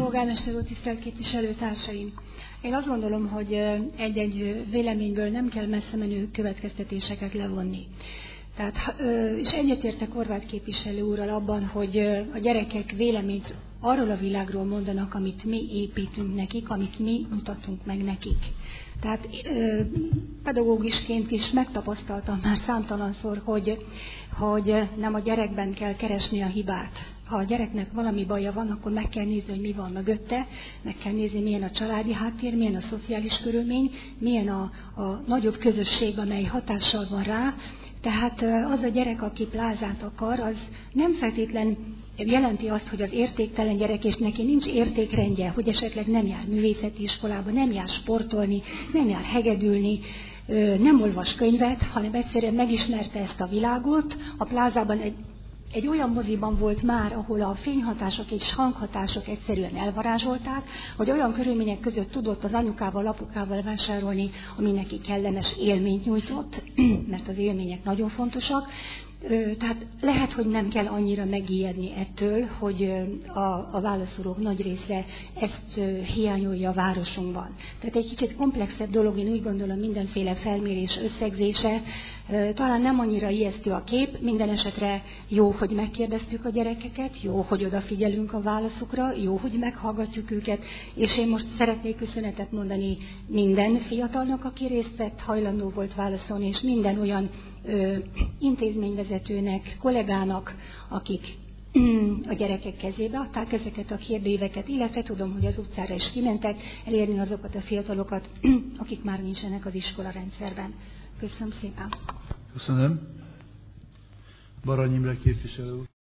Polgármester úr, tisztelt képviselőtársaim! Én azt gondolom, hogy egy-egy véleményből nem kell messze menő következtetéseket levonni. Tehát, és egyetértek Horváth képviselő úrral abban, hogy a gyerekek véleményt arról a világról mondanak, amit mi építünk nekik, amit mi mutatunk meg nekik. Tehát pedagógusként is megtapasztaltam már számtalanszor, hogy nem a gyerekben kell keresni a hibát. Ha a gyereknek valami baja van, akkor meg kell nézni, hogy mi van mögötte, meg kell nézni, milyen a családi háttér, milyen a szociális körülmény, milyen a nagyobb közösség, amely hatással van rá. Tehát az a gyerek, aki plázát akar, az nem feltétlen jelenti azt, hogy az értéktelen gyerek, és neki nincs értékrendje, hogy esetleg nem jár művészeti iskolába, nem jár sportolni, nem jár hegedülni, nem olvas könyvet, hanem egyszerűen megismerte ezt a világot. A plázában egy olyan moziban volt már, ahol a fényhatások és hanghatások egyszerűen elvarázsolták, hogy olyan körülmények között tudott az anyukával, apukával vásárolni, ami neki kellemes élményt nyújtott, mert az élmények nagyon fontosak. Tehát lehet, hogy nem kell annyira megijedni ettől, hogy a válaszolók nagy része ezt hiányolja a városunkban. Tehát egy kicsit komplexebb dolog, én úgy gondolom, mindenféle felmérés összegzése. Talán nem annyira ijesztő a kép, minden esetre jó, hogy megkérdeztük a gyerekeket, jó, hogy odafigyelünk a válaszukra, jó, hogy meghallgatjuk őket, és én most szeretnék köszönetet mondani minden fiatalnak, aki részt vett, hajlandó volt válaszolni, és minden olyan intézményvezetőnek, kollégának, akik a gyerekek kezébe adták ezeket a kérdőíveket, illetve tudom, hogy az utcára is kimentek elérni azokat a fiatalokat, akik már nincsenek az iskola rendszerben. Köszönöm szépen. Köszönöm. Barany Imre képviselő úr.